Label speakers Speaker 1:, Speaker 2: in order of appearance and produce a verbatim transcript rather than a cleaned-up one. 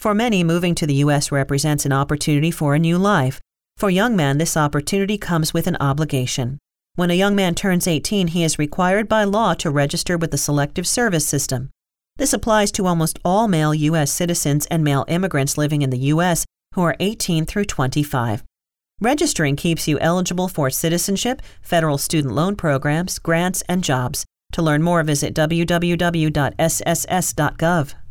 Speaker 1: For many, moving to the U S represents an opportunity for a new life. For young men, this opportunity comes with an obligation. When a young man turns eighteen, he is required by law to register with the Selective Service System. This applies to almost all male U S citizens and male immigrants living in the U S who are eighteen through twenty-five. Registering keeps you eligible for citizenship, federal student loan programs, grants, and jobs. To learn more, visit w w w dot s s s dot gov.